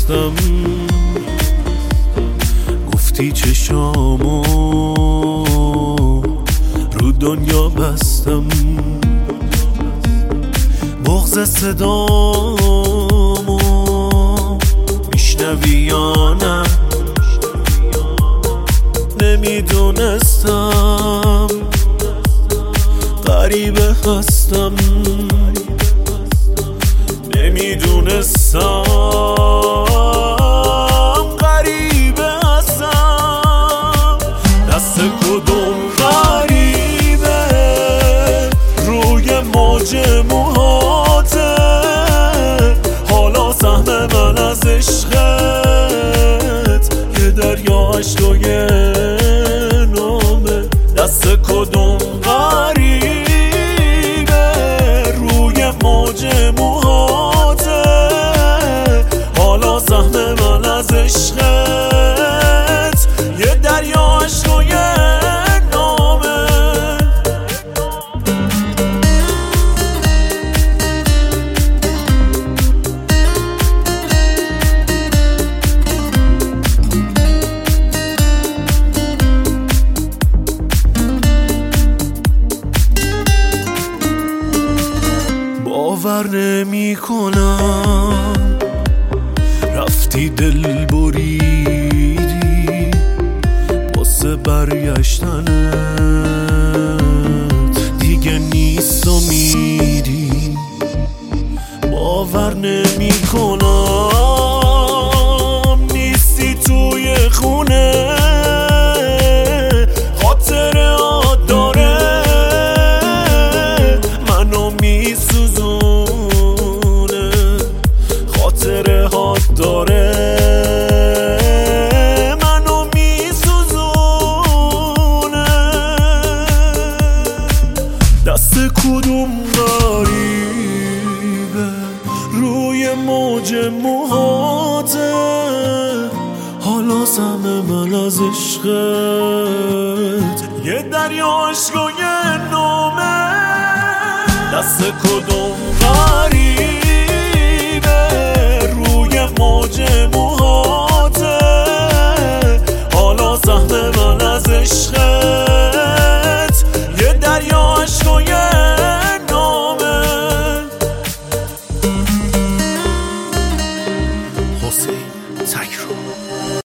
بستم، گفتی چشامو رو دنیا بستم، بغض صدامو میشنوی یا نه؟ نمیدونستم غریبه هستم، نمیدونستم غریبه هستم. دست کدوم غریبه روی موج موهاته، حالا سهم من از عشقت یه دریا عشق و یه نامه. دست کدوم غریبه روی موج موهاته، حالا سهم من از عشقت یه دریا عشق و یه نامه. باور نمی کنم رفتی دل بریدی واسه برگشتنت دیگه نیست و میری. باور نمی کنم نیستی توی خونه، خاطره ها داره منو میسوزونه، خاطره ها داره منو میسوزونه. دست کدوم غریبه روی موج موهاته، حالا سهم من از عشقت یه دریا عشق و یه نامه. دست کدوم غریبه روی موج موهاته، حالا سهم من از عشقت یه دریا عشق و یه نامه. حسین تکرو